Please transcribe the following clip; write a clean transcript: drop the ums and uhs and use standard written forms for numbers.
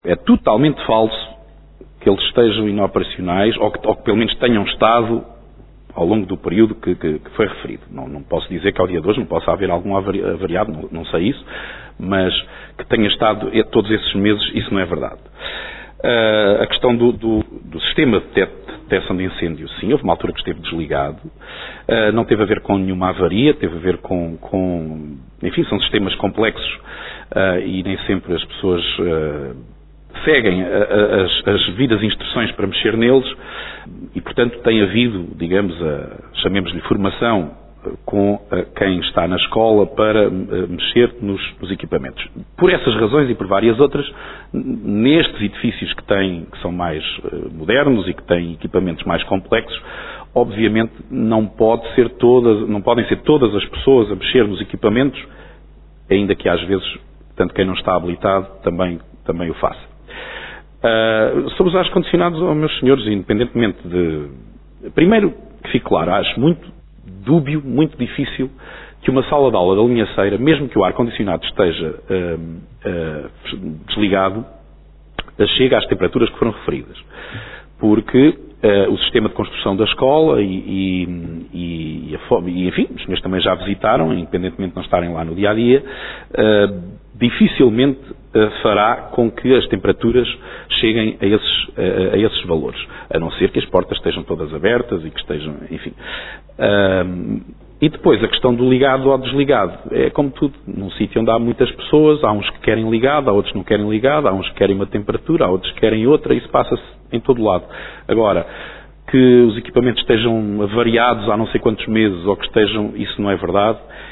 É totalmente falso que eles estejam inoperacionais ou que pelo menos tenham estado ao longo do período que foi referido. Não posso dizer que ao dia de hoje não possa haver algum avariado, não sei isso, mas que tenha estado todos esses meses, isso não é verdade. A questão do sistema de detecção de incêndio, sim, houve uma altura que esteve desligado, não teve a ver com nenhuma avaria, teve a ver com enfim, são sistemas complexos e nem sempre as pessoas seguem as devidas instruções para mexer neles e, portanto, tem havido, digamos, chamemos-lhe formação com quem está na escola para mexer nos equipamentos. Por essas razões e por várias outras, nestes edifícios que são mais modernos e que têm equipamentos mais complexos, obviamente não podem ser todas as pessoas a mexer nos equipamentos, ainda que às vezes, tanto quem não está habilitado também o faça. Sobre os ar-condicionados, meus senhores, independentemente de... Primeiro, que fique claro, acho muito dúbio, muito difícil que uma sala de aula da linhaceira, mesmo que o ar-condicionado esteja desligado, chegue às temperaturas que foram referidas. Porque o sistema de construção da escola e enfim, os senhores também já visitaram, independentemente de não estarem lá no dia-a-dia, dificilmente fará com que as temperaturas cheguem a esses valores, a não ser que as portas estejam todas abertas e que estejam, enfim. E depois a questão do ligado ou desligado. É como tudo, num sítio onde há muitas pessoas, há uns que querem ligado, há outros que não querem ligado, há uns que querem uma temperatura, há outros que querem outra, isso passa-se em todo lado. Agora, que os equipamentos estejam avariados há não sei quantos meses ou que estejam, isso não é verdade.